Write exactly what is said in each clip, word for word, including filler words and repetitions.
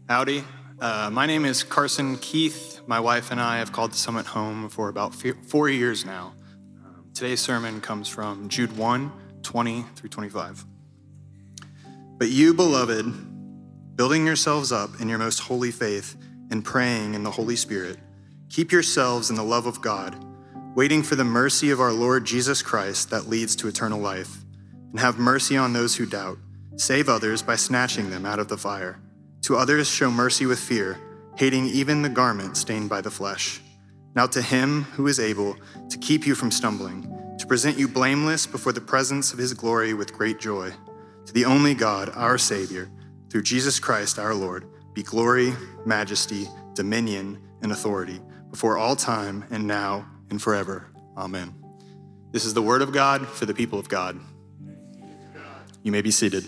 Howdy. Uh, my name is Carson Keith. My wife and I have called the Summit home for about four years now. Um, today's sermon comes from Jude one, twenty through twenty-five. But you, beloved, building yourselves up in your most holy faith and praying in the Holy Spirit, keep yourselves in the love of God, waiting for the mercy of our Lord Jesus Christ that leads to eternal life. And have mercy on those who doubt. Save others by snatching them out of the fire. To others show mercy with fear, hating even the garment stained by the flesh. Now to him who is able to keep you from stumbling, to present you blameless before the presence of his glory with great joy. To the only God, our Savior, through Jesus Christ our Lord, be glory, majesty, dominion, and authority before all time and now and forever. Amen. This is the word of God for the people of God. You may be seated.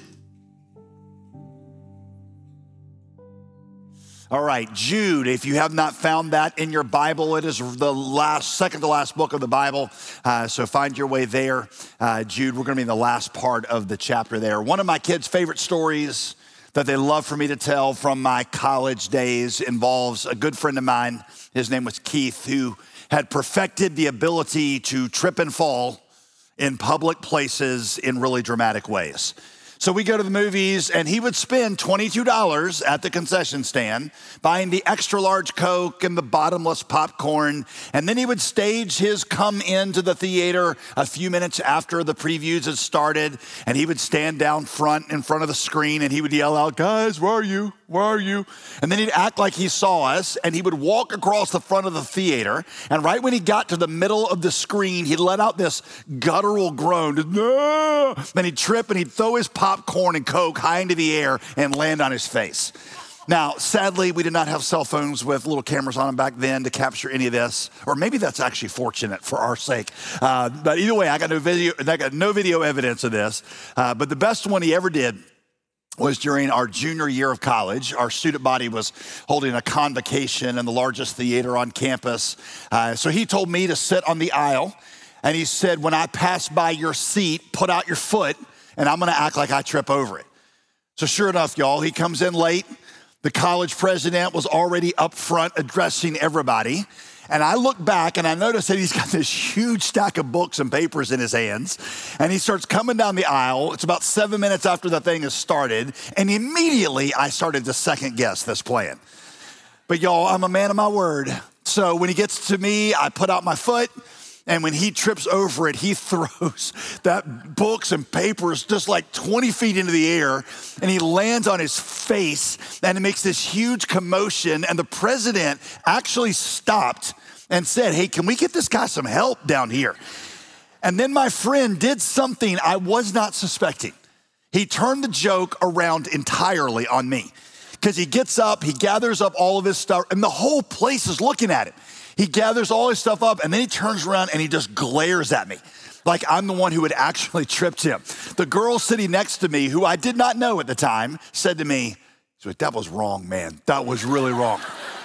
All right, Jude, if you have not found that in your Bible, it is the last, second to last book of the Bible. Uh, so find your way there. Uh, Jude, we're going to be in the last part of the chapter there. One of my kids' favorite stories that they love for me to tell from my college days involves a good friend of mine. His name was Keith, who had perfected the ability to trip and fall in public places in really dramatic ways. So we go to the movies, and he would spend twenty-two dollars at the concession stand buying the extra large Coke and the bottomless popcorn, and then he would stage his come into the theater a few minutes after the previews had started, and he would stand down front in front of the screen, and he would yell out, "Guys, where are you? Where are you?" And then he'd act like he saw us, and he would walk across the front of the theater, and right when he got to the middle of the screen, he'd let out this guttural groan, "No!" Then he'd trip, and he'd throw his popcorn and Coke high into the air and land on his face. Now, sadly, we did not have cell phones with little cameras on them back then to capture any of this, or maybe that's actually fortunate for our sake. Uh, but either way, I got no video, I got no video evidence of this. Uh, but the best one he ever did was during our junior year of college. Our student body was holding a convocation in the largest theater on campus. Uh, so he told me to sit on the aisle, and he said, "When I pass by your seat, put out your foot, and I'm gonna act like I trip over it." So sure enough, y'all, he comes in late. The college president was already up front addressing everybody. And I look back and I notice that he's got this huge stack of books and papers in his hands. And he starts coming down the aisle. It's about seven minutes after the thing has started. And immediately I started to second guess this plan. But y'all, I'm a man of my word. So when he gets to me, I put out my foot. And when he trips over it, he throws that books and papers just like twenty feet into the air, and he lands on his face, and it makes this huge commotion. And the president actually stopped and said, "Hey, can we get this guy some help down here?" And then my friend did something I was not suspecting. He turned the joke around entirely on me, because he gets up, he gathers up all of his stuff, and the whole place is looking at him. He gathers all his stuff up, and then he turns around and he just glares at me like I'm the one who had actually tripped him. The girl sitting next to me, who I did not know at the time, said to me, "That was wrong, man. That was really wrong."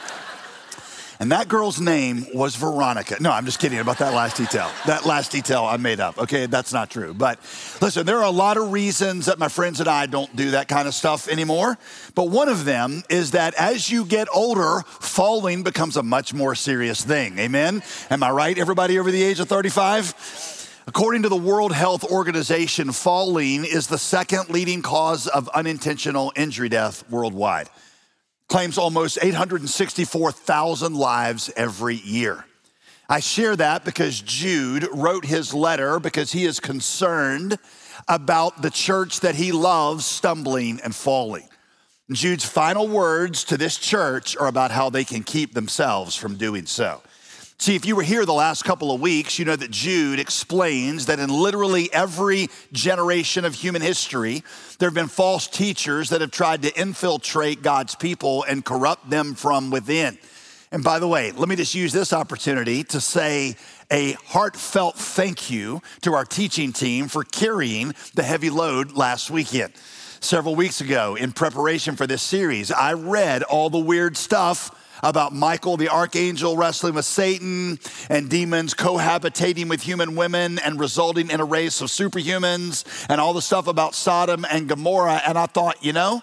And that girl's name was Veronica. No, I'm just kidding about that last detail. That last detail I made up, okay? That's not true. But listen, there are a lot of reasons that my friends and I don't do that kind of stuff anymore. But one of them is that as you get older, falling becomes a much more serious thing, amen? Am I right, everybody over the age of thirty-five? According to the World Health Organization, falling is the second leading cause of unintentional injury death worldwide. Claims almost eight hundred sixty-four thousand lives every year. I share that because Jude wrote his letter because he is concerned about the church that he loves stumbling and falling. Jude's final words to this church are about how they can keep themselves from doing so. See, if you were here the last couple of weeks, you know that Jude explains that in literally every generation of human history, there have been false teachers that have tried to infiltrate God's people and corrupt them from within. And by the way, let me just use this opportunity to say a heartfelt thank you to our teaching team for carrying the heavy load last weekend. Several weeks ago, in preparation for this series, I read all the weird stuff about Michael the archangel wrestling with Satan and demons cohabitating with human women and resulting in a race of superhumans and all the stuff about Sodom and Gomorrah. And I thought, you know,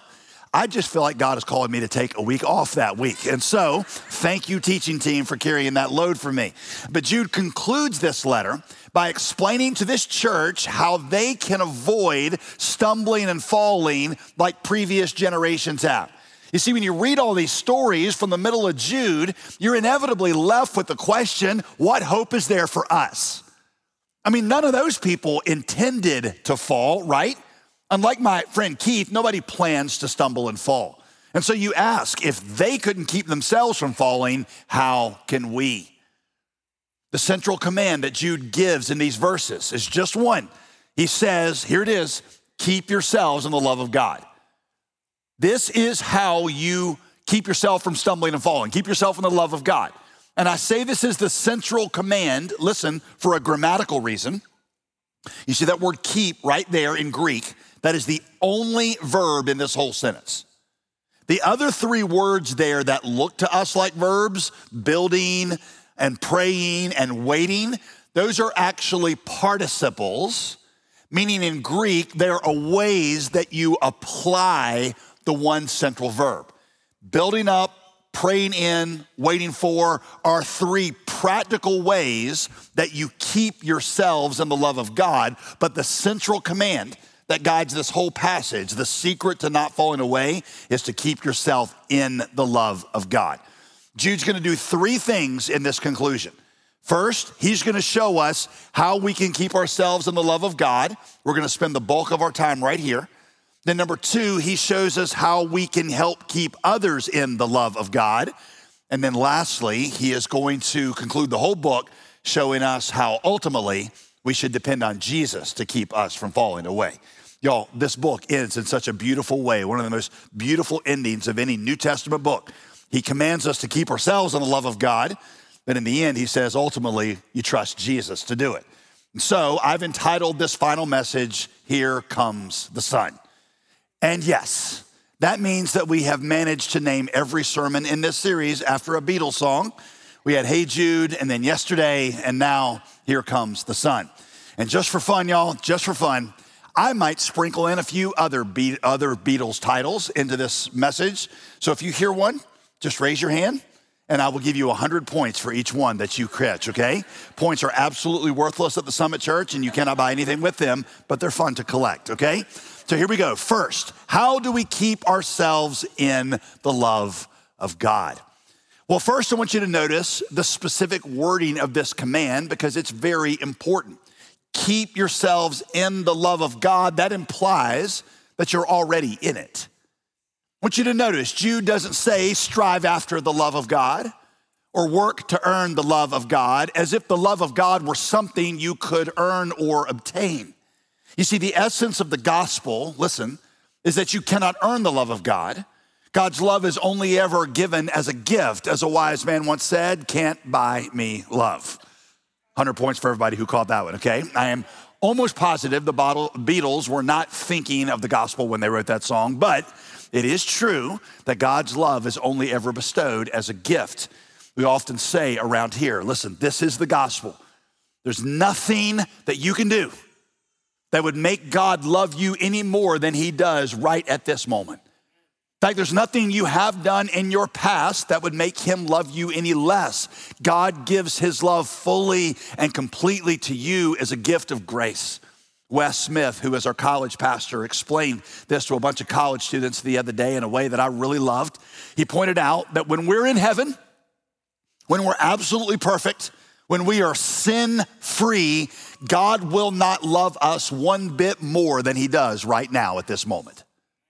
I just feel like God is calling me to take a week off that week. And so thank you, teaching team, for carrying that load for me. But Jude concludes this letter by explaining to this church how they can avoid stumbling and falling like previous generations have. You see, when you read all these stories from the middle of Jude, you're inevitably left with the question, what hope is there for us? I mean, none of those people intended to fall, right? Unlike my friend Keith, nobody plans to stumble and fall. And so you ask, if they couldn't keep themselves from falling, how can we? The central command that Jude gives in these verses is just one. He says, here it is, keep yourselves in the love of God. This is how you keep yourself from stumbling and falling. Keep yourself in the love of God. And I say this is the central command, listen, for a grammatical reason. You see that word keep right there in Greek. That is the only verb in this whole sentence. The other three words there that look to us like verbs, building and praying and waiting, those are actually participles, meaning in Greek, there are ways that you apply the one central verb. Building up, praying in, waiting for are three practical ways that you keep yourselves in the love of God. But the central command that guides this whole passage, the secret to not falling away, is to keep yourself in the love of God. Jude's gonna do three things in this conclusion. First, he's gonna show us how we can keep ourselves in the love of God. We're gonna spend the bulk of our time right here. Then number two, he shows us how we can help keep others in the love of God. And then lastly, he is going to conclude the whole book showing us how ultimately we should depend on Jesus to keep us from falling away. Y'all, this book ends in such a beautiful way, one of the most beautiful endings of any New Testament book. He commands us to keep ourselves in the love of God, but in the end, he says, ultimately, you trust Jesus to do it. And so I've entitled this final message, Here Comes the Sun. And yes, that means that we have managed to name every sermon in this series after a Beatles song. We had Hey Jude, and then Yesterday, and now Here Comes the Sun. And just for fun, y'all, just for fun, I might sprinkle in a few other, Be- other Beatles titles into this message. So if you hear one, just raise your hand, and I will give you one hundred points for each one that you catch, okay? Points are absolutely worthless at the Summit Church, and you cannot buy anything with them, but they're fun to collect, okay? So here we go. First, how do we keep ourselves in the love of God? Well, first I want you to notice the specific wording of this command because it's very important. Keep yourselves in the love of God. That implies that you're already in it. I want you to notice Jude doesn't say strive after the love of God or work to earn the love of God as if the love of God were something you could earn or obtain. You see, the essence of the gospel, listen, is that you cannot earn the love of God. God's love is only ever given as a gift. As a wise man once said, can't buy me love. one hundred points for everybody who caught that one, okay? I am almost positive the Beatles were not thinking of the gospel when they wrote that song, but it is true that God's love is only ever bestowed as a gift. We often say around here, listen, this is the gospel. There's nothing that you can do that would make God love you any more than he does right at this moment. In fact, there's nothing you have done in your past that would make him love you any less. God gives his love fully and completely to you as a gift of grace. Wes Smith, who is our college pastor, explained this to a bunch of college students the other day in a way that I really loved. He pointed out that when we're in heaven, when we're absolutely perfect, when we are sin-free, God will not love us one bit more than he does right now at this moment.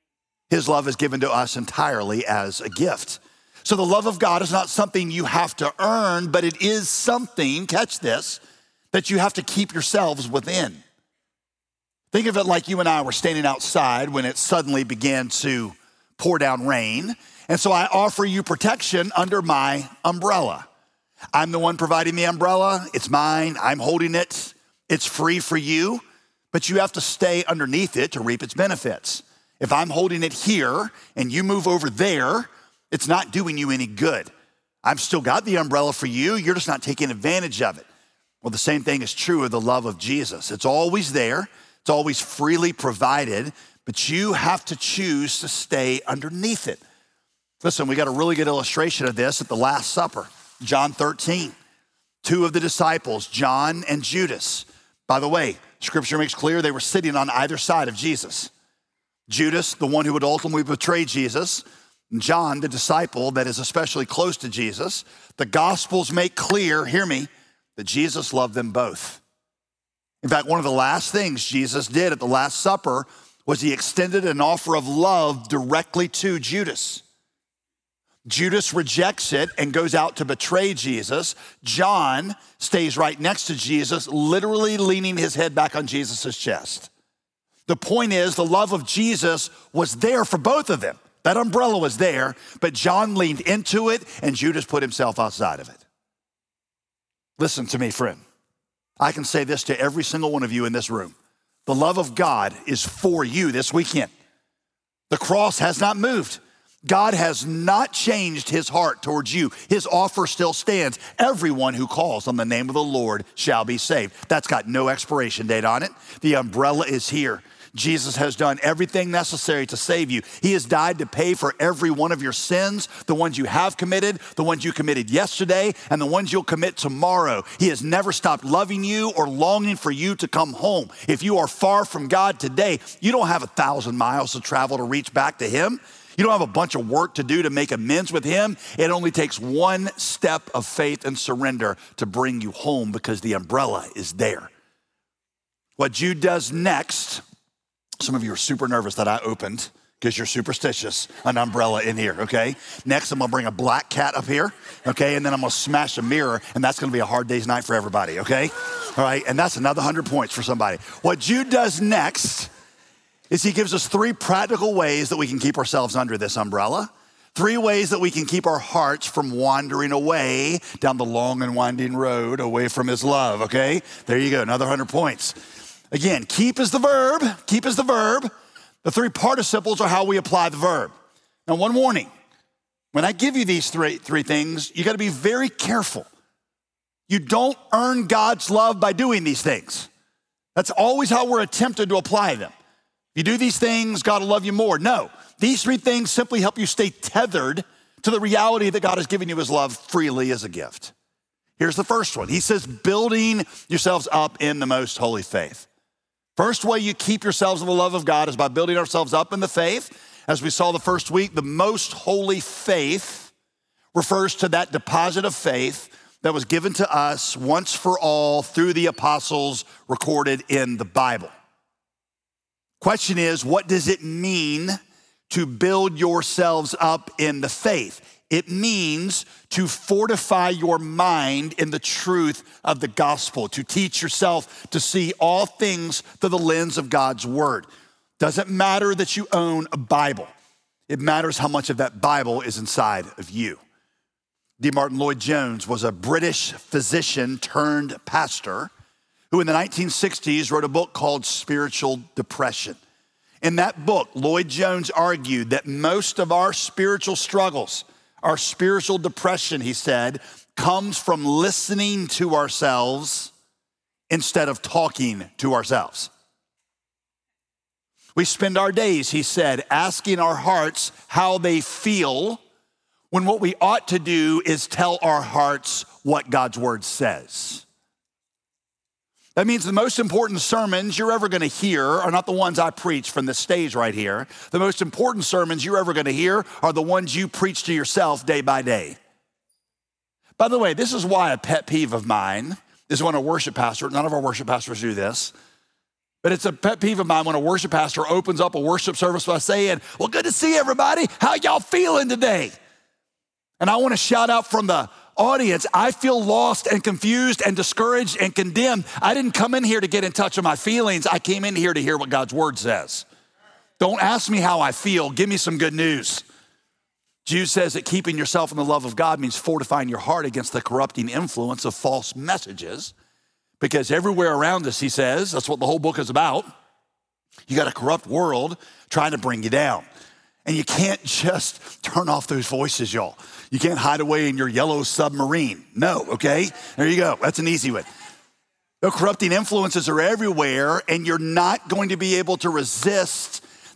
His love is given to us entirely as a gift. So the love of God is not something you have to earn, but it is something, catch this, that you have to keep yourselves within. Think of it like you and I were standing outside when it suddenly began to pour down rain. And so I offer you protection under my umbrella. I'm the one providing the umbrella. It's mine. I'm holding it. It's free for you, but you have to stay underneath it to reap its benefits. If I'm holding it here and you move over there, it's not doing you any good. I've still got the umbrella for you. You're just not taking advantage of it. Well, the same thing is true of the love of Jesus. It's always there. It's always freely provided, but you have to choose to stay underneath it. Listen, we got a really good illustration of this at the Last Supper, John thirteen. Two of the disciples, John and Judas. By the way, Scripture makes clear they were sitting on either side of Jesus. Judas, the one who would ultimately betray Jesus, and John, the disciple that is especially close to Jesus. The Gospels make clear, hear me, that Jesus loved them both. In fact, one of the last things Jesus did at the Last Supper was he extended an offer of love directly to Judas. Judas rejects it and goes out to betray Jesus. John stays right next to Jesus, literally leaning his head back on Jesus' chest. The point is, the love of Jesus was there for both of them. That umbrella was there, but John leaned into it and Judas put himself outside of it. Listen to me, friend. I can say this to every single one of you in this room. The love of God is for you this weekend. The cross has not moved. God has not changed his heart towards you. His offer still stands. Everyone who calls on the name of the Lord shall be saved. That's got no expiration date on it. The umbrella is here. Jesus has done everything necessary to save you. He has died to pay for every one of your sins, the ones you have committed, the ones you committed yesterday, and the ones you'll commit tomorrow. He has never stopped loving you or longing for you to come home. If you are far from God today, you don't have a thousand miles to travel to reach back to him. You don't have a bunch of work to do to make amends with him. It only takes one step of faith and surrender to bring you home because the umbrella is there. What Jude does next, some of you are super nervous that I opened because you're superstitious, an umbrella in here, okay? Next, I'm gonna bring a black cat up here, okay? And then I'm gonna smash a mirror, and that's gonna be a hard day's night for everybody, okay? All right, and that's another one hundred points for somebody. What Jude does next is he gives us three practical ways that we can keep ourselves under this umbrella, three ways that we can keep our hearts from wandering away down the long and winding road away from his love, okay? There you go, another one hundred points. Again, keep is the verb, keep is the verb. The three participles are how we apply the verb. Now, one warning, when I give you these three, three things, you gotta be very careful. You don't earn God's love by doing these things. That's always how we're attempted to apply them. You do these things, God will love you more. No, these three things simply help you stay tethered to the reality that God has given you his love freely as a gift. Here's the first one. He says, building yourselves up in the most holy faith. First way you keep yourselves in the love of God is by building ourselves up in the faith. As we saw the first week, the most holy faith refers to that deposit of faith that was given to us once for all through the apostles recorded in the Bible. Question is, what does it mean to build yourselves up in the faith? It means to fortify your mind in the truth of the gospel, to teach yourself to see all things through the lens of God's word. Doesn't matter that you own a Bible. It matters how much of that Bible is inside of you. D. Martin Lloyd-Jones was a British physician turned pastor who in the nineteen sixties wrote a book called Spiritual Depression. In that book, Lloyd-Jones argued that most of our spiritual struggles, our spiritual depression, he said, comes from listening to ourselves instead of talking to ourselves. We spend our days, he said, asking our hearts how they feel when what we ought to do is tell our hearts what God's word says. That means the most important sermons you're ever gonna hear are not the ones I preach from this stage right here. The most important sermons you're ever gonna hear are the ones you preach to yourself day by day. By the way, this is why a pet peeve of mine is when a worship pastor, none of our worship pastors do this, but it's a pet peeve of mine when a worship pastor opens up a worship service by saying, well, good to see everybody. How y'all feeling today? And I wanna shout out from the audience, I feel lost and confused and discouraged and condemned. I didn't come in here to get in touch with my feelings. I came in here to hear what God's word says. Don't ask me how I feel. Give me some good news. Jude says that keeping yourself in the love of God means fortifying your heart against the corrupting influence of false messages. Because everywhere around us, he says, that's what the whole book is about. You got a corrupt world trying to bring you down. And you can't just turn off those voices, y'all. You can't hide away in your yellow submarine. No, okay? There you go. That's an easy one. The corrupting influences are everywhere, and you're not going to be able to resist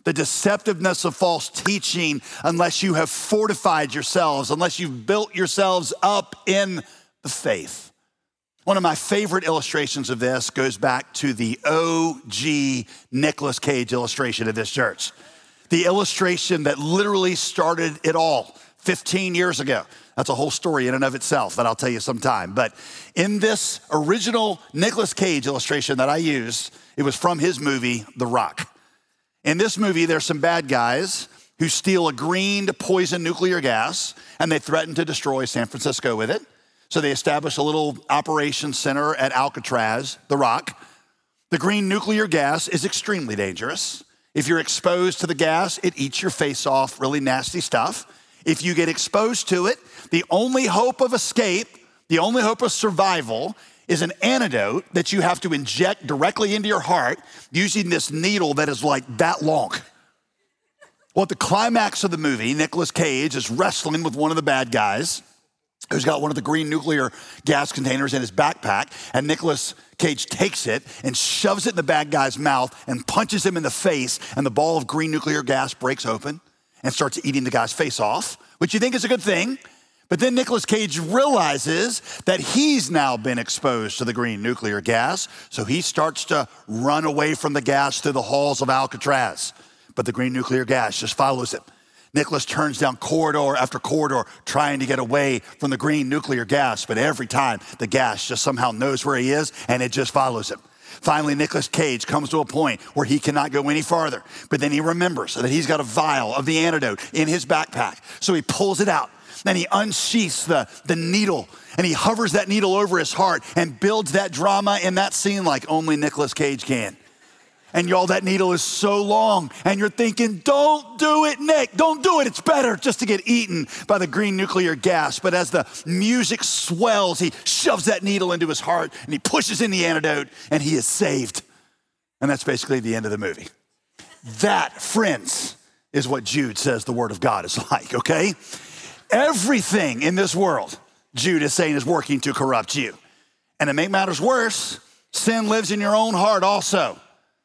the deceptiveness of false teaching unless you have fortified yourselves, unless you've built yourselves up in the faith. One of my favorite illustrations of this goes back to the O G Nicolas Cage illustration of this church. The illustration that literally started it all fifteen years ago. That's a whole story in and of itself that I'll tell you sometime. But in this original Nicolas Cage illustration that I used, it was from his movie, The Rock. In this movie, there's some bad guys who steal a green poison nuclear gas, and they threaten to destroy San Francisco with it. So they establish a little operations center at Alcatraz, The Rock. The green nuclear gas is extremely dangerous. If you're exposed to the gas, it eats your face off, really nasty stuff. If you get exposed to it, the only hope of escape, the only hope of survival is an antidote that you have to inject directly into your heart using this needle that is like that long. Well, at the climax of the movie, Nicolas Cage is wrestling with one of the bad guys who's got one of the green nuclear gas containers in his backpack, and Nicolas Cage takes it and shoves it in the bad guy's mouth and punches him in the face, and the ball of green nuclear gas breaks open and starts eating the guy's face off, which you think is a good thing. But then Nicolas Cage realizes that he's now been exposed to the green nuclear gas, so he starts to run away from the gas through the halls of Alcatraz. But the green nuclear gas just follows him. Nicholas turns down corridor after corridor trying to get away from the green nuclear gas, but every time the gas just somehow knows where he is and it just follows him. Finally, Nicolas Cage comes to a point where he cannot go any farther, but then he remembers that he's got a vial of the antidote in his backpack. So he pulls it out, then he unsheaths the, the needle, and he hovers that needle over his heart and builds that drama in that scene like only Nicolas Cage can. And y'all, that needle is so long, and you're thinking, don't do it, Nick, don't do it. It's better just to get eaten by the green nuclear gas. But as the music swells, he shoves that needle into his heart, and he pushes in the antidote, and he is saved. And that's basically the end of the movie. That, friends, is what Jude says the word of God is like, okay? Everything in this world, Jude is saying, is working to corrupt you. And to make matters worse, sin lives in your own heart also.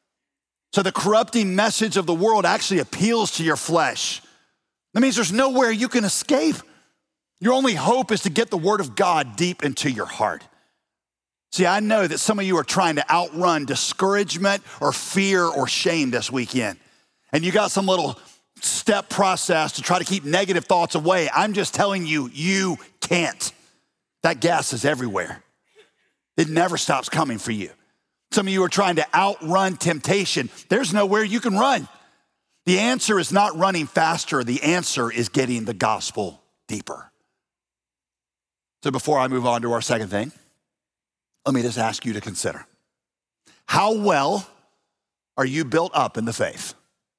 So the corrupting message of the world actually appeals to your flesh. That means there's nowhere you can escape. Your only hope is to get the word of God deep into your heart. See, I know that some of you are trying to outrun discouragement or fear or shame this weekend. And you got some little step process to try to keep negative thoughts away. I'm just telling you, you can't. That gas is everywhere. It never stops coming for you. Some of you are trying to outrun temptation. There's nowhere you can run. The answer is not running faster. The answer is getting the gospel deeper. So before I move on to our second thing, let me just ask you to consider, how well are you built up in the faith?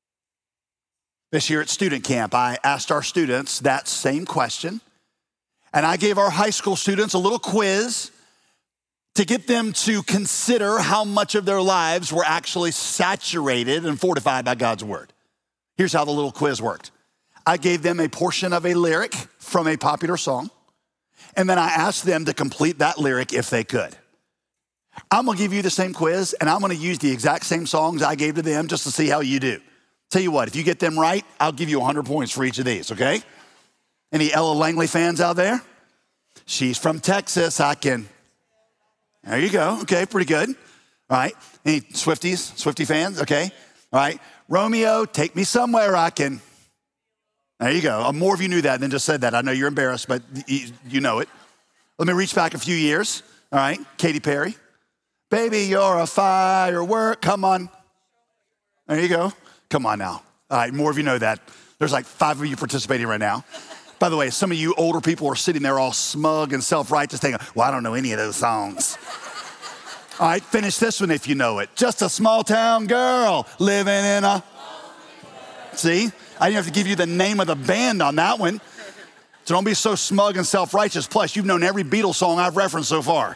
This year at student camp, I asked our students that same question, and I gave our high school students a little quiz to get them to consider how much of their lives were actually saturated and fortified by God's word. Here's how the little quiz worked. I gave them a portion of a lyric from a popular song, and then I asked them to complete that lyric if they could. I'm gonna give you the same quiz, and I'm gonna use the exact same songs I gave to them just to see how you do. Tell you what, if you get them right, I'll give you one hundred points for each of these, okay? Any Ella Langley fans out there? She's from Texas, I can... There you go. Okay, pretty good. All right. Any Swifties, Swiftie fans? Okay. All right. Romeo, take me somewhere I can. There you go. More of you knew that than just said that. I know you're embarrassed, but you know it. Let me reach back a few years. All right. Katy Perry. Baby, you're a firework. Come on. There you go. Come on now. All right. More of you know that. There's like five of you participating right now. By the way, some of you older people are sitting there all smug and self-righteous thinking, well, I don't know any of those songs. All right, finish this one if you know it. Just a small town girl living in a... See? I didn't have to give you the name of the band on that one. So don't be so smug and self-righteous. Plus, you've known every Beatles song I've referenced so far.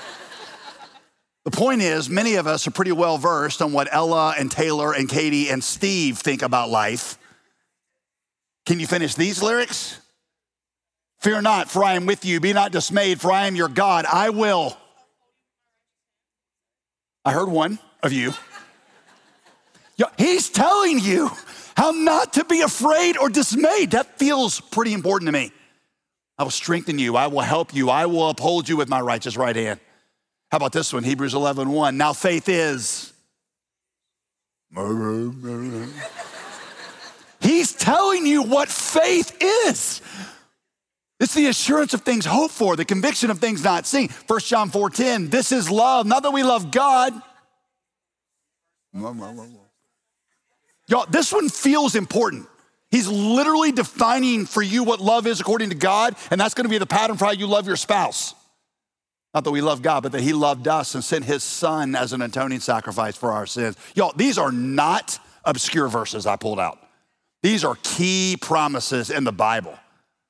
The point is, many of us are pretty well versed on what Ella and Taylor and Katie and Steve think about life. Can you finish these lyrics? Fear not, for I am with you. Be not dismayed, for I am your God. I will. I heard one of you. Yeah, he's telling you how not to be afraid or dismayed. That feels pretty important to me. I will strengthen you. I will help you. I will uphold you with my righteous right hand. How about this one? Hebrews eleven one. Now faith is. He's telling you what faith is. It's the assurance of things hoped for, the conviction of things not seen. First John four ten, this is love. Not that we love God. Y'all, this one feels important. He's literally defining for you what love is according to God, and that's gonna be the pattern for how you love your spouse. Not that we love God, but that he loved us and sent his son as an atoning sacrifice for our sins. Y'all, these are not obscure verses I pulled out. These are key promises in the Bible.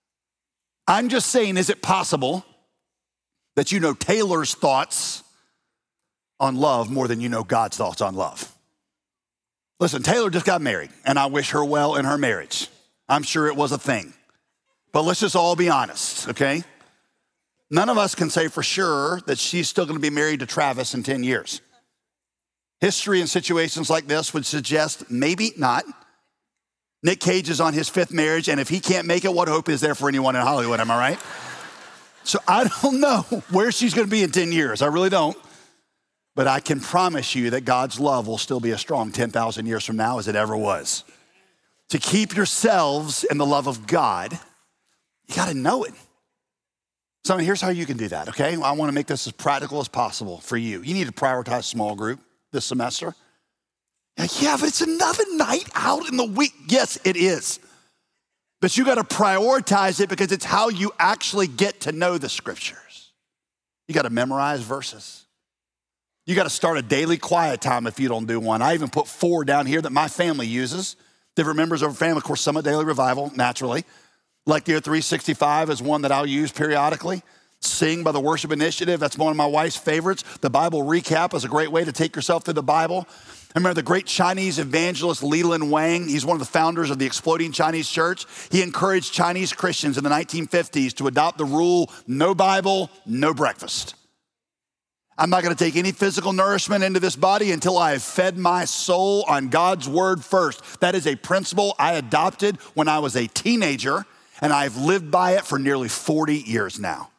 I'm just saying, is it possible that you know Taylor's thoughts on love more than you know God's thoughts on love? Listen, Taylor just got married, and I wish her well in her marriage. I'm sure it was a thing. But let's just all be honest, okay? None of us can say for sure that she's still gonna be married to Travis in ten years. History in situations like this would suggest maybe not. Nick Cage is on his fifth marriage, and if he can't make it, what hope is there for anyone in Hollywood, am I right? So I don't know where she's gonna be in ten years, I really don't. But I can promise you that God's love will still be as strong ten thousand years from now as it ever was. To keep yourselves in the love of God, you gotta know it. So here's how you can do that, okay? I wanna make this as practical as possible for you. You need to prioritize small group this semester. Yeah, but it's another night out in the week. Yes, it is. But you gotta prioritize it because it's how you actually get to know the scriptures. You gotta memorize verses. You gotta start a daily quiet time if you don't do one. I even put four down here that my family uses. Different members of our family, of course, Summit Daily Revival, naturally. Lectio three sixty-five is one that I'll use periodically. Sing by the Worship Initiative, that's one of my wife's favorites. The Bible Recap is a great way to take yourself through the Bible. I remember the great Chinese evangelist Leland Wang. He's one of the founders of the Exploding Chinese Church. He encouraged Chinese Christians in the nineteen fifties to adopt the rule, no Bible, no breakfast. I'm not gonna take any physical nourishment into this body until I have fed my soul on God's word first. That is a principle I adopted when I was a teenager, and I've lived by it for nearly forty years now.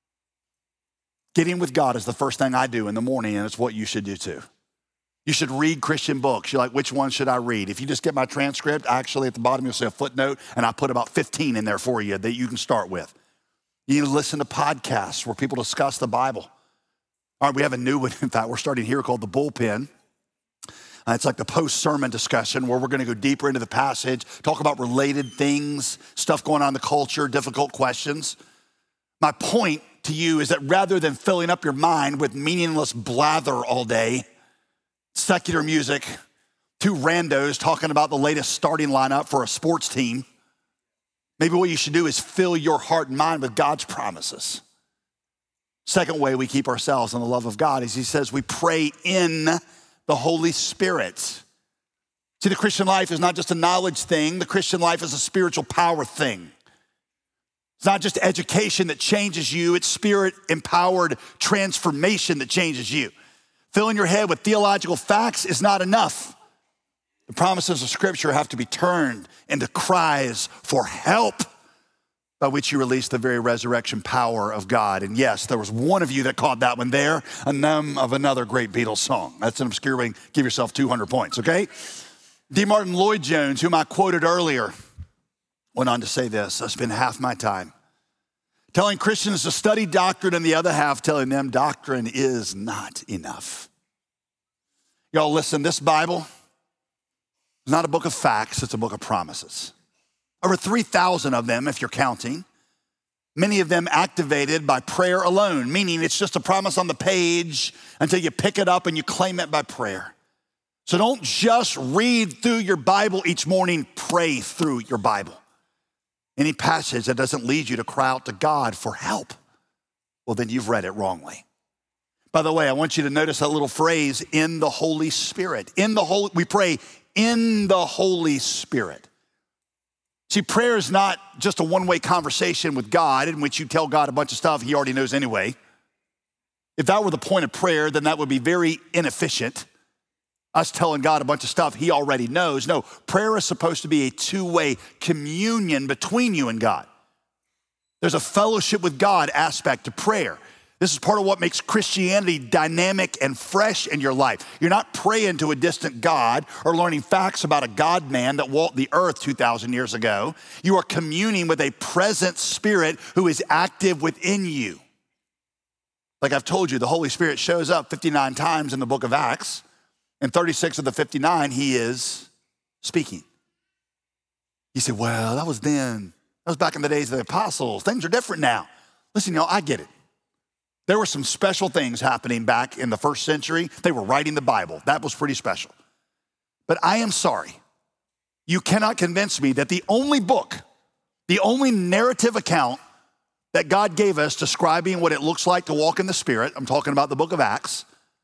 Getting with God is the first thing I do in the morning, and it's what you should do too. You should read Christian books. You're like, which one should I read? If you just get my transcript, actually at the bottom you'll see a footnote, and I put about fifteen in there for you that you can start with. You need to listen to podcasts where people discuss the Bible. All right, we have a new one. In fact, we're starting here called The Bullpen. Uh, it's like the post-sermon discussion where we're gonna go deeper into the passage, talk about related things, stuff going on in the culture, difficult questions. My point to you is that rather than filling up your mind with meaningless blather all day, secular music, two randos talking about the latest starting lineup for a sports team, maybe what you should do is fill your heart and mind with God's promises. Second way we keep ourselves in the love of God is he says we pray in the Holy Spirit. See, the Christian life is not just a knowledge thing. The Christian life is a spiritual power thing. It's not just education that changes you. It's spirit-empowered transformation that changes you. Filling your head with theological facts is not enough. The promises of Scripture have to be turned into cries for help by which you release the very resurrection power of God. And yes, there was one of you that caught that one there, a num of another great Beatles song. That's an obscure way. Give yourself two hundred points, okay? D. Martin Lloyd-Jones, whom I quoted earlier, went on to say this: I spend half my time telling Christians to study doctrine and the other half telling them doctrine is not enough. Y'all listen, this Bible is not a book of facts, it's a book of promises. Over three thousand of them, if you're counting, many of them activated by prayer alone, meaning it's just a promise on the page until you pick it up and you claim it by prayer. So don't just read through your Bible each morning, pray through your Bible. Any passage that doesn't lead you to cry out to God for help, well, then you've read it wrongly. By the way, I want you to notice that little phrase, in the Holy Spirit. In the Holy, we pray in the Holy Spirit. See, prayer is not just a one-way conversation with God in which you tell God a bunch of stuff he already knows anyway. If that were the point of prayer, then that would be very inefficient. us telling God a bunch of stuff he already knows. No, prayer is supposed to be a two-way communion between you and God. There's a fellowship with God aspect to prayer. This is part of what makes Christianity dynamic and fresh in your life. You're not praying to a distant God or learning facts about a God-man that walked the earth two thousand years ago. You are communing with a present Spirit who is active within you. Like I've told you, the Holy Spirit shows up fifty-nine times in the book of Acts. In thirty-six of the fifty-nine, he is speaking. You say, well, that was then. That was back in the days of the apostles. Things are different now. Listen, y'all, I get it. There were some special things happening back in the first century. They were writing the Bible. That was pretty special. But I am sorry. You cannot convince me that the only book, the only narrative account that God gave us describing what it looks like to walk in the Spirit, I'm talking about the book of Acts,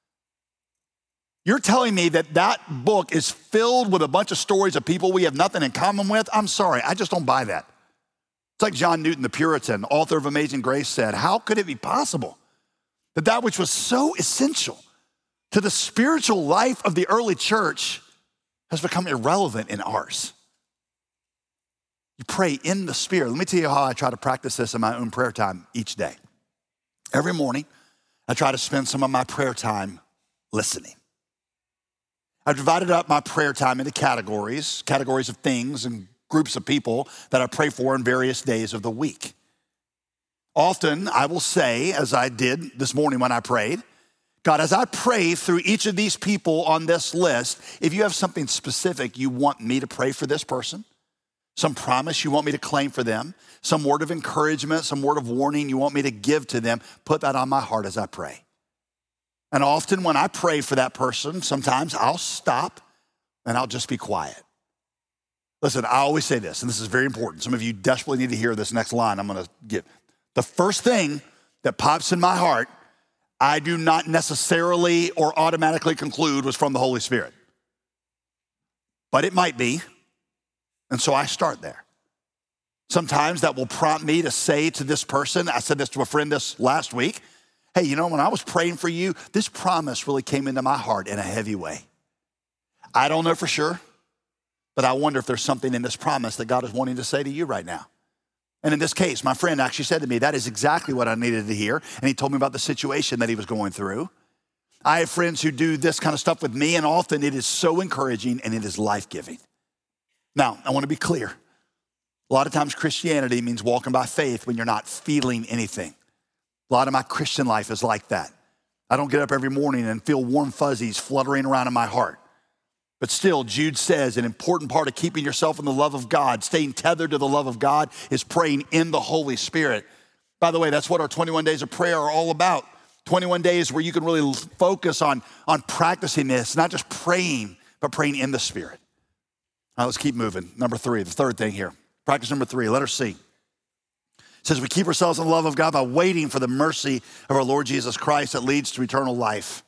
you're telling me that that book is filled with a bunch of stories of people we have nothing in common with? I'm sorry, I just don't buy that. It's like John Newton, the Puritan, author of Amazing Grace, said, how could it be possible that that which was so essential to the spiritual life of the early church has become irrelevant in ours? You pray in the Spirit. Let me tell you how I try to practice this in my own prayer time each day. Every morning, I try to spend some of my prayer time listening. I've divided up my prayer time into categories, categories of things and groups of people that I pray for in various days of the week. Often I will say, as I did this morning when I prayed, God, as I pray through each of these people on this list, if you have something specific you want me to pray for this person, some promise you want me to claim for them, some word of encouragement, some word of warning you want me to give to them, put that on my heart as I pray. And often when I pray for that person, sometimes I'll stop and I'll just be quiet. Listen, I always say this, and this is very important. Some of you desperately need to hear this next line I'm gonna give. The first thing that pops in my heart, I do not necessarily or automatically conclude was from the Holy Spirit. But it might be, and so I start there. Sometimes that will prompt me to say to this person, I said this to a friend this last week, hey, you know, when I was praying for you, this promise really came into my heart in a heavy way. I don't know for sure, but I wonder if there's something in this promise that God is wanting to say to you right now. And in this case, my friend actually said to me, that is exactly what I needed to hear. And he told me about the situation that he was going through. I have friends who do this kind of stuff with me, and often it is so encouraging and it is life-giving. Now, I want to be clear. A lot of times Christianity means walking by faith when you're not feeling anything. A lot of my Christian life is like that. I don't get up every morning and feel warm fuzzies fluttering around in my heart. But still, Jude says an important part of keeping yourself in the love of God, staying tethered to the love of God, is praying in the Holy Spirit. By the way, that's what our twenty-one days of prayer are all about. twenty-one days where you can really focus on, on practicing this, not just praying, but praying in the Spirit. Now let's keep moving. Number three, the third thing here. Practice number three, letter C. It says we keep ourselves in the love of God by waiting for the mercy of our Lord Jesus Christ that leads to eternal life.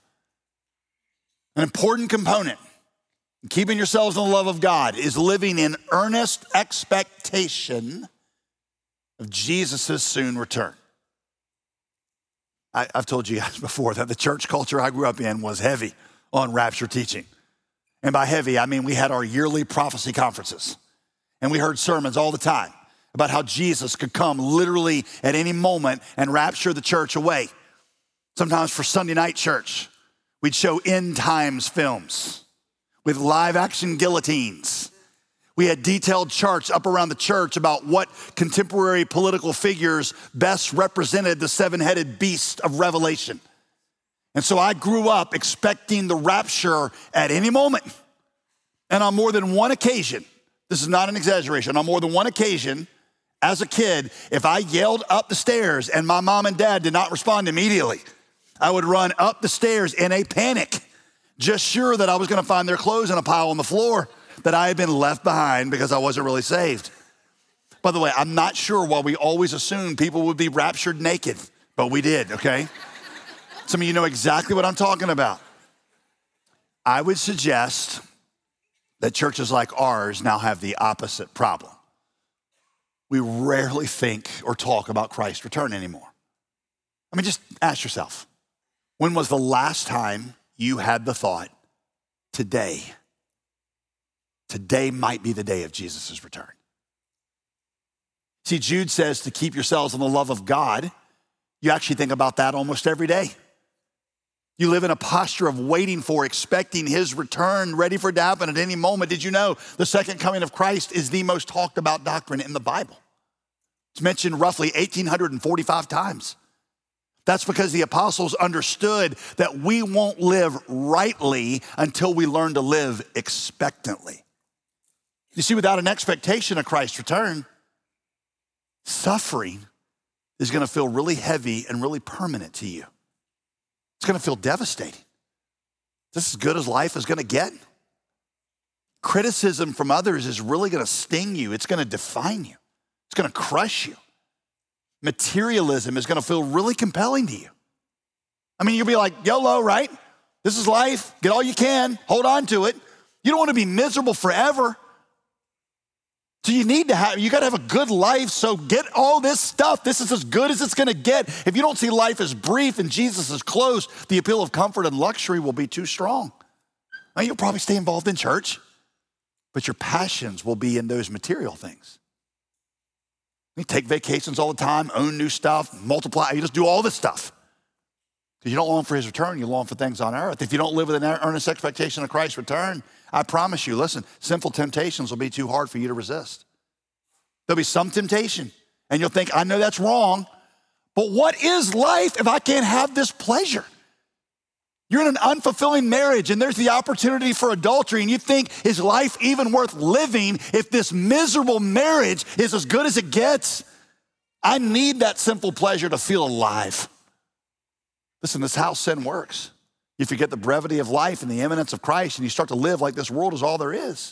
An important component in keeping yourselves in the love of God is living in earnest expectation of Jesus' soon return. I, I've told you guys before that the church culture I grew up in was heavy on rapture teaching. And by heavy, I mean we had our yearly prophecy conferences. And we heard sermons all the time about how Jesus could come literally at any moment and rapture the church away. Sometimes for Sunday night church, we'd show end times films with live action guillotines. We had detailed charts up around the church about what contemporary political figures best represented the seven-headed beast of Revelation. And so I grew up expecting the rapture at any moment. And on more than one occasion, this is not an exaggeration, on more than one occasion, as a kid, if I yelled up the stairs and my mom and dad did not respond immediately, I would run up the stairs in a panic, just sure that I was gonna find their clothes in a pile on the floor, that I had been left behind because I wasn't really saved. By the way, I'm not sure why we always assumed people would be raptured naked, but we did, okay? Some of you know exactly what I'm talking about. I would suggest that churches like ours now have the opposite problem. We rarely think or talk about Christ's return anymore. I mean, just ask yourself, when was the last time you had the thought, today, today might be the day of Jesus' return. See, Jude says to keep yourselves in the love of God. You actually think about that almost every day. You live in a posture of waiting for, expecting his return, ready for it to happen at any moment. Did you know the second coming of Christ is the most talked about doctrine in the Bible? It's mentioned roughly one thousand eight hundred forty-five times. That's because the apostles understood that we won't live rightly until we learn to live expectantly. You see, without an expectation of Christ's return, suffering is gonna feel really heavy and really permanent to you. It's gonna feel devastating. This is as good as life is gonna get. Criticism from others is really gonna sting you. It's gonna define you. It's gonna crush you. Materialism is gonna feel really compelling to you. I mean, you'll be like, YOLO, right? This is life, get all you can, hold on to it. You don't wanna be miserable forever. So you need to have, you gotta have a good life, so get all this stuff. This is as good as it's gonna get. If you don't see life as brief and Jesus is close, the appeal of comfort and luxury will be too strong. Now, you'll probably stay involved in church, but your passions will be in those material things. You take vacations all the time, own new stuff, multiply, you just do all this stuff. Because you don't long for his return, you long for things on earth. If you don't live with an earnest expectation of Christ's return, I promise you, listen, sinful temptations will be too hard for you to resist. There'll be some temptation, and you'll think, I know that's wrong, but what is life if I can't have this pleasure? You're in an unfulfilling marriage, and there's the opportunity for adultery, and you think, is life even worth living if this miserable marriage is as good as it gets? I need that simple pleasure to feel alive. Listen, this is how sin works. You forget the brevity of life and the imminence of Christ, and you start to live like this world is all there is.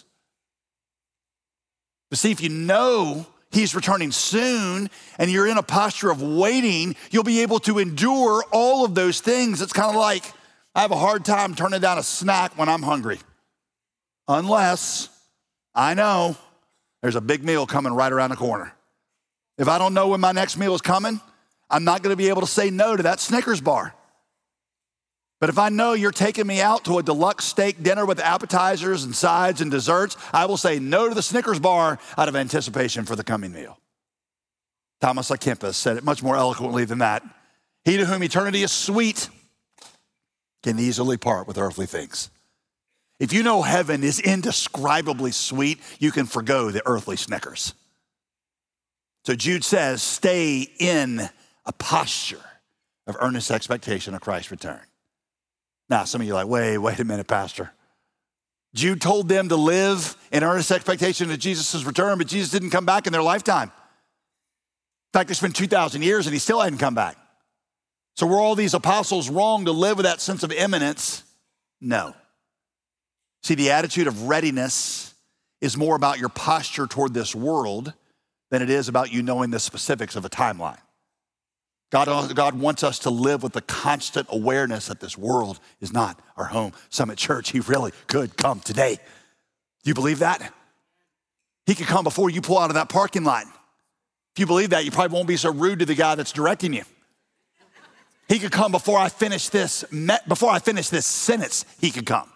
But see, if you know he's returning soon and you're in a posture of waiting, you'll be able to endure all of those things. It's kind of like, I have a hard time turning down a snack when I'm hungry. Unless I know there's a big meal coming right around the corner. If I don't know when my next meal is coming, I'm not gonna be able to say no to that Snickers bar. But if I know you're taking me out to a deluxe steak dinner with appetizers and sides and desserts, I will say no to the Snickers bar out of anticipation for the coming meal. Thomas à Kempis said it much more eloquently than that. He to whom eternity is sweet can easily part with earthly things. If you know heaven is indescribably sweet, you can forgo the earthly Snickers. So Jude says, stay in a posture of earnest expectation of Christ's return. Now, some of you are like, wait, wait a minute, Pastor. Jude told them to live in earnest expectation of Jesus' return, but Jesus didn't come back in their lifetime. In fact, it's been two thousand years and he still hadn't come back. So were all these apostles wrong to live with that sense of imminence? No. See, the attitude of readiness is more about your posture toward this world than it is about you knowing the specifics of a timeline. God, God wants us to live with the constant awareness that this world is not our home. Summit Church, he really could come today. Do you believe that? He could come before you pull out of that parking lot. If you believe that, you probably won't be so rude to the guy that's directing you. He could come before I finish this, before I finish this sentence, he could come.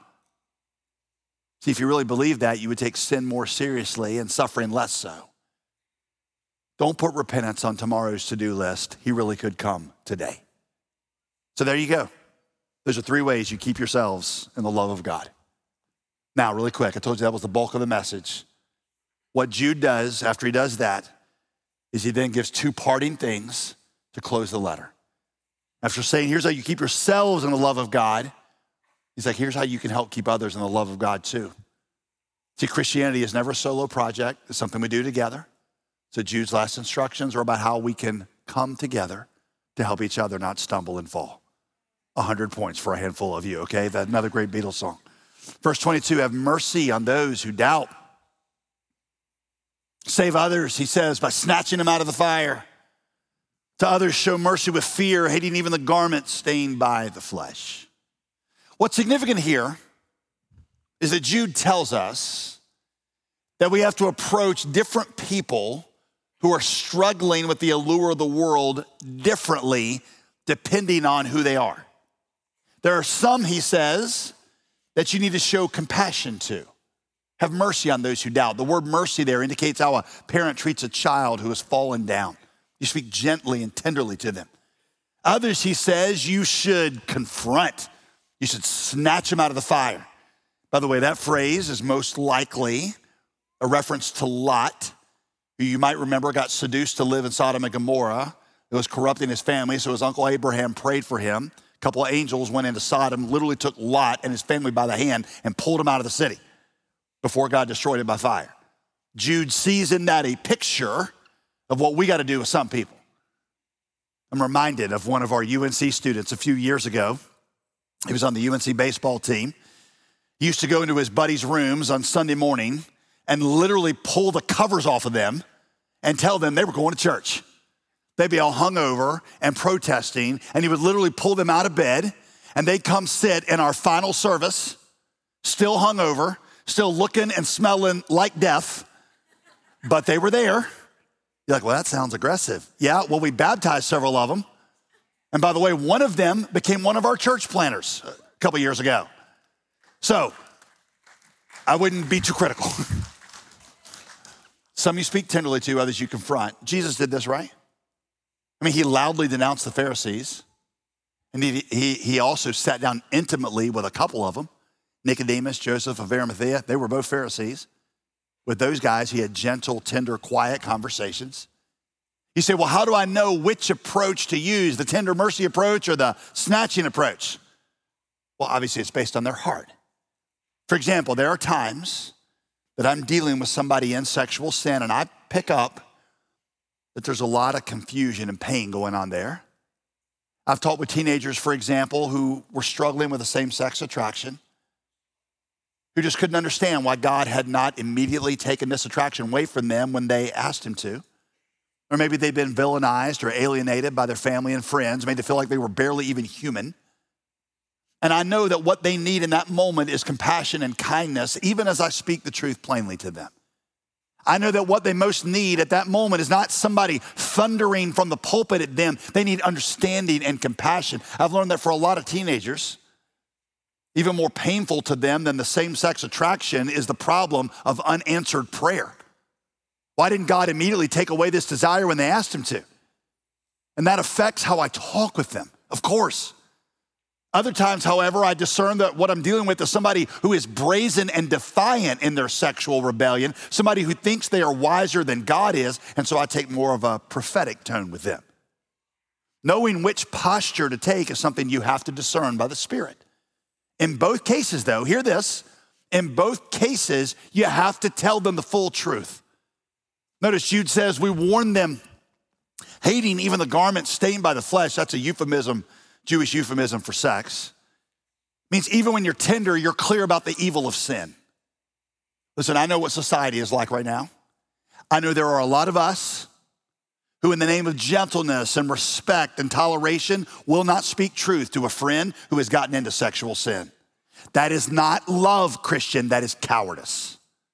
See, if you really believe that, you would take sin more seriously and suffering less so. Don't put repentance on tomorrow's to-do list. He really could come today. So there you go. Those are three ways you keep yourselves in the love of God. Now, really quick, I told you that was the bulk of the message. What Jude does after he does that is he then gives two parting things to close the letter. After saying, here's how you keep yourselves in the love of God, he's like, here's how you can help keep others in the love of God too. See, Christianity is never a solo project. It's something we do together. So Jude's last instructions are about how we can come together to help each other not stumble and fall. A hundred points for a handful of you, okay? That's another great Beatles song. Verse twenty-two, have mercy on those who doubt. Save others, he says, by snatching them out of the fire. To others, show mercy with fear, hating even the garment stained by the flesh. What's significant here is that Jude tells us that we have to approach different people who are struggling with the allure of the world differently depending on who they are. There are some, he says, that you need to show compassion to. Have mercy on those who doubt. The word mercy there indicates how a parent treats a child who has fallen down. You speak gently and tenderly to them. Others, he says, you should confront. You should snatch them out of the fire. By the way, that phrase is most likely a reference to Lot, who you might remember got seduced to live in Sodom and Gomorrah. It was corrupting his family, so his uncle Abraham prayed for him. A couple of angels went into Sodom, literally took Lot and his family by the hand and pulled him out of the city before God destroyed it by fire. Jude sees in that a picture of what we got to do with some people. I'm reminded of one of our U N C students a few years ago. He was on the U N C baseball team. He used to go into his buddies' rooms on Sunday morning and literally pull the covers off of them and tell them they were going to church. They'd be all hungover and protesting, and he would literally pull them out of bed, and they'd come sit in our final service, still hungover, still looking and smelling like death, but they were there. You're like, well, that sounds aggressive. Yeah, well, we baptized several of them. And by the way, one of them became one of our church planters a couple years ago. So I wouldn't be too critical. Some you speak tenderly to, others you confront. Jesus did this, right? I mean, he loudly denounced the Pharisees. And he, he, he also sat down intimately with a couple of them. Nicodemus, Joseph of Arimathea, they were both Pharisees. With those guys, he had gentle, tender, quiet conversations. You say, well, how do I know which approach to use, the tender mercy approach or the snatching approach? Well, obviously, it's based on their heart. For example, there are times that I'm dealing with somebody in sexual sin, and I pick up that there's a lot of confusion and pain going on there. I've talked with teenagers, for example, who were struggling with the same-sex attraction, who just couldn't understand why God had not immediately taken this attraction away from them when they asked him to. Or maybe they've been villainized or alienated by their family and friends, made to feel like they were barely even human. And I know that what they need in that moment is compassion and kindness, even as I speak the truth plainly to them. I know that what they most need at that moment is not somebody thundering from the pulpit at them. They need understanding and compassion. I've learned that for a lot of teenagers, even more painful to them than the same-sex attraction is the problem of unanswered prayer. Why didn't God immediately take away this desire when they asked him to? And that affects how I talk with them, of course. Other times, however, I discern that what I'm dealing with is somebody who is brazen and defiant in their sexual rebellion, somebody who thinks they are wiser than God is, and so I take more of a prophetic tone with them. Knowing which posture to take is something you have to discern by the Spirit. In both cases, though, hear this, in both cases, you have to tell them the full truth. Notice Jude says, we warn them, hating even the garment stained by the flesh. That's a euphemism, Jewish euphemism for sex. It means even when you're tender, you're clear about the evil of sin. Listen, I know what society is like right now. I know there are a lot of us who in the name of gentleness and respect and toleration will not speak truth to a friend who has gotten into sexual sin. That is not love, Christian, that is cowardice.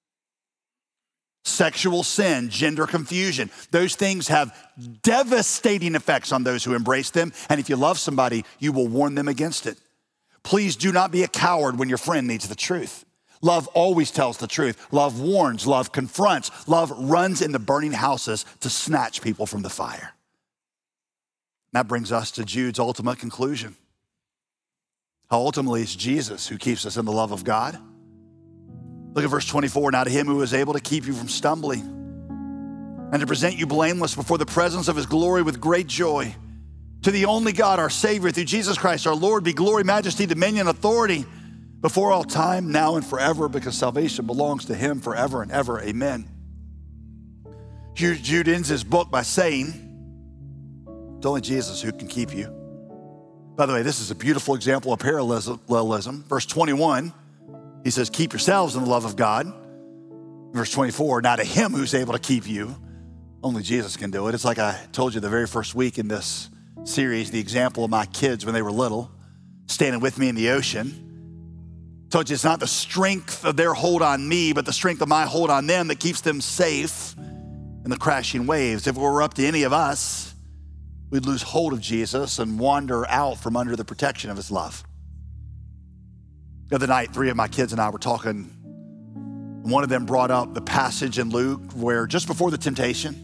Sexual sin, gender confusion, those things have devastating effects on those who embrace them. And if you love somebody, you will warn them against it. Please do not be a coward when your friend needs the truth. Love always tells the truth. Love warns, love confronts, love runs into burning houses to snatch people from the fire. That brings us to Jude's ultimate conclusion. How ultimately it's Jesus who keeps us in the love of God. Look at verse twenty-four. Now to him who is able to keep you from stumbling and to present you blameless before the presence of his glory with great joy. To the only God, our Savior, through Jesus Christ, our Lord, be glory, majesty, dominion, authority before all time, now and forever, because salvation belongs to him forever and ever. Amen. Jude, Jude ends his book by saying, it's only Jesus who can keep you. By the way, this is a beautiful example of parallelism. Verse twenty-one, he says, keep yourselves in the love of God. Verse twenty-four, now to him who's able to keep you, only Jesus can do it. It's like I told you the very first week in this series, the example of my kids when they were little, standing with me in the ocean. Told you it's not the strength of their hold on me, but the strength of my hold on them that keeps them safe in the crashing waves. If it were up to any of us, we'd lose hold of Jesus and wander out from under the protection of his love. The other night, three of my kids and I were talking. One of them brought up the passage in Luke where just before the temptation,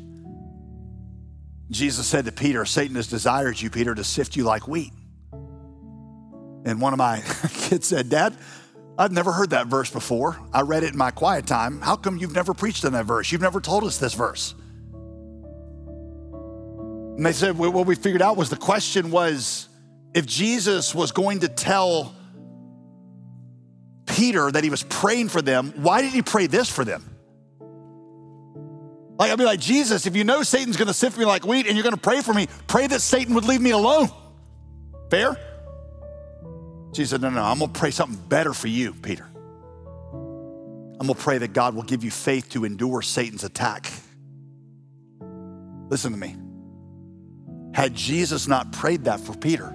Jesus said to Peter, Satan has desired you, Peter, to sift you like wheat. And one of my kids said, Dad, I've never heard that verse before. I read it in my quiet time. How come you've never preached on that verse? You've never told us this verse. And they said, well, what we figured out was the question was, if Jesus was going to tell Peter that he was praying for them, why did he pray this for them? Like, I'd be like, Jesus, if you know Satan's gonna sift me like wheat and you're gonna pray for me, pray that Satan would leave me alone. Fair? Jesus said, no, no, I'm gonna pray something better for you, Peter. I'm gonna pray that God will give you faith to endure Satan's attack. Listen to me. Had Jesus not prayed that for Peter,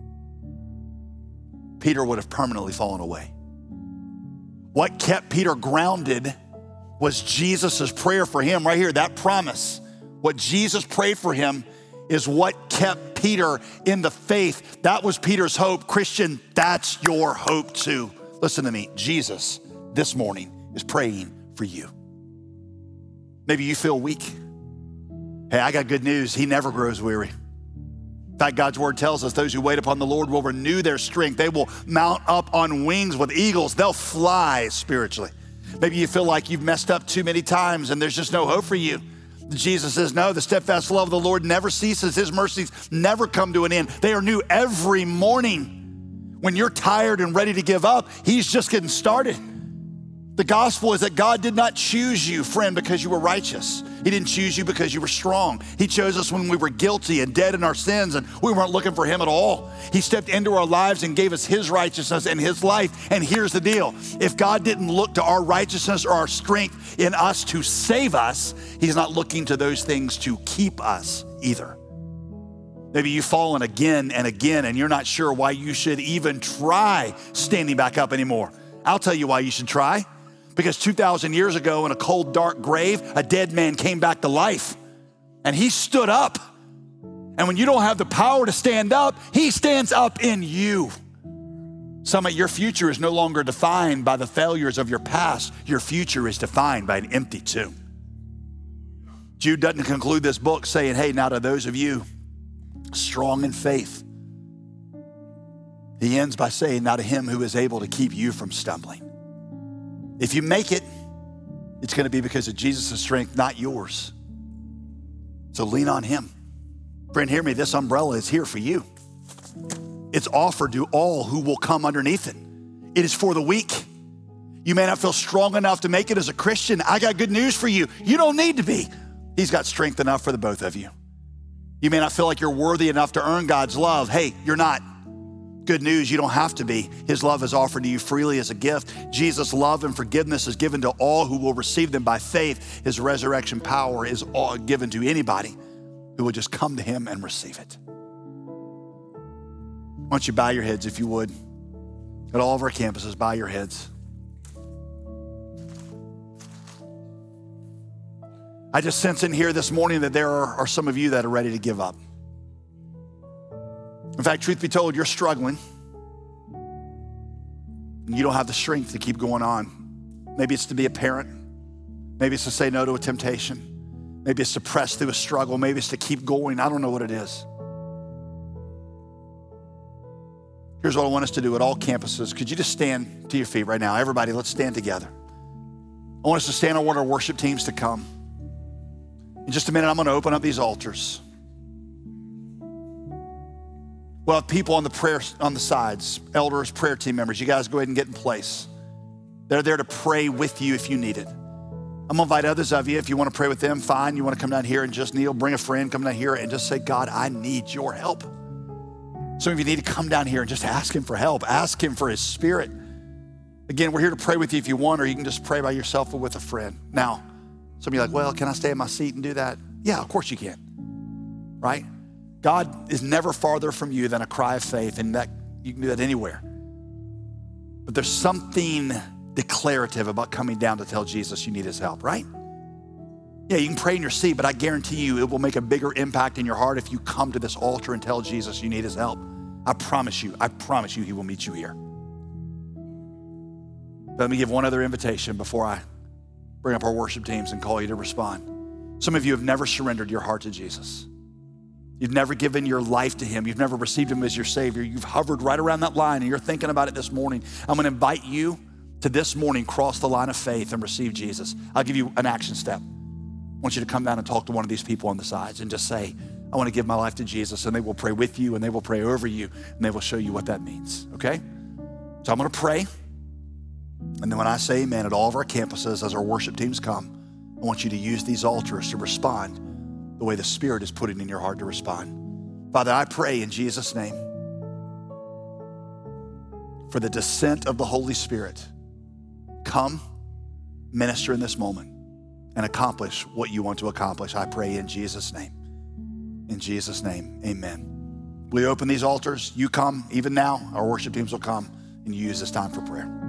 Peter would have permanently fallen away. What kept Peter grounded was Jesus' prayer for him right here, that promise. What Jesus prayed for him is what kept Peter in the faith. That was Peter's hope. Christian, that's your hope too. Listen to me, Jesus this morning is praying for you. Maybe you feel weak. Hey, I got good news. He never grows weary. In fact, God's word tells us those who wait upon the Lord will renew their strength. They will mount up on wings with eagles. They'll fly spiritually. Maybe you feel like you've messed up too many times and there's just no hope for you. Jesus says, no, the steadfast love of the Lord never ceases. His mercies never come to an end. They are new every morning. When you're tired and ready to give up, he's just getting started. The gospel is that God did not choose you, friend, because you were righteous. He didn't choose you because you were strong. He chose us when we were guilty and dead in our sins, and we weren't looking for him at all. He stepped into our lives and gave us his righteousness and his life. And here's the deal. If God didn't look to our righteousness or our strength in us to save us, he's not looking to those things to keep us either. Maybe you've fallen again and again, and you're not sure why you should even try standing back up anymore. I'll tell you why you should try. Because two thousand years ago in a cold, dark grave, a dead man came back to life and he stood up. And when you don't have the power to stand up, he stands up in you. Summit, your future is no longer defined by the failures of your past. Your future is defined by an empty tomb. Jude doesn't conclude this book saying, hey, now to those of you strong in faith, he ends by saying, now to him who is able to keep you from stumbling. If you make it, it's gonna be because of Jesus' strength, not yours. So lean on him. Friend, hear me, this umbrella is here for you. It's offered to all who will come underneath it. It is for the weak. You may not feel strong enough to make it as a Christian. I got good news for you. You don't need to be. He's got strength enough for the both of you. You may not feel like you're worthy enough to earn God's love. Hey, you're not. Good news, you don't have to be. His love is offered to you freely as a gift. Jesus' love and forgiveness is given to all who will receive them by faith. His resurrection power is all given to anybody who will just come to him and receive it. Why don't you bow your heads if you would. At all of our campuses, bow your heads. I just sense in here this morning that there are, are some of you that are ready to give up. In fact, truth be told, you're struggling. And you don't have the strength to keep going on. Maybe it's to be a parent. Maybe it's to say no to a temptation. Maybe it's to press through a struggle. Maybe it's to keep going. I don't know what it is. Here's what I want us to do at all campuses. Could you just stand to your feet right now? Everybody, let's stand together. I want us to stand. I want our worship teams to come. In just a minute, I'm going to open up these altars. We'll have people on the prayer on the sides, elders, prayer team members. You guys go ahead and get in place. They're there to pray with you if you need it. I'm gonna invite others of you. If you want to pray with them, fine. You want to come down here and just kneel, bring a friend, come down here and just say, God, I need your help. Some of you need to come down here and just ask him for help. Ask him for his spirit. Again, we're here to pray with you if you want, or you can just pray by yourself or with a friend. Now, some of you are like, well, can I stay in my seat and do that? Yeah, of course you can, right? God is never farther from you than a cry of faith, and that you can do that anywhere. But there's something declarative about coming down to tell Jesus you need his help, right? Yeah, you can pray in your seat, but I guarantee you it will make a bigger impact in your heart if you come to this altar and tell Jesus you need his help. I promise you, I promise you he will meet you here. Let me give one other invitation before I bring up our worship teams and call you to respond. Some of you have never surrendered your heart to Jesus. You've never given your life to him. You've never received him as your Savior. You've hovered right around that line and you're thinking about it this morning. I'm gonna invite you to this morning cross the line of faith and receive Jesus. I'll give you an action step. I want you to come down and talk to one of these people on the sides and just say, I wanna give my life to Jesus, and they will pray with you and they will pray over you and they will show you what that means, okay? So I'm gonna pray. And then when I say amen at all of our campuses, as our worship teams come, I want you to use these altars to respond the way the Spirit is putting in your heart to respond. Father, I pray in Jesus' name for the descent of the Holy Spirit. Come, minister in this moment, and accomplish what you want to accomplish. I pray in Jesus' name. In Jesus' name, amen. Will you open these altars? You come, even now, our worship teams will come and use this time for prayer.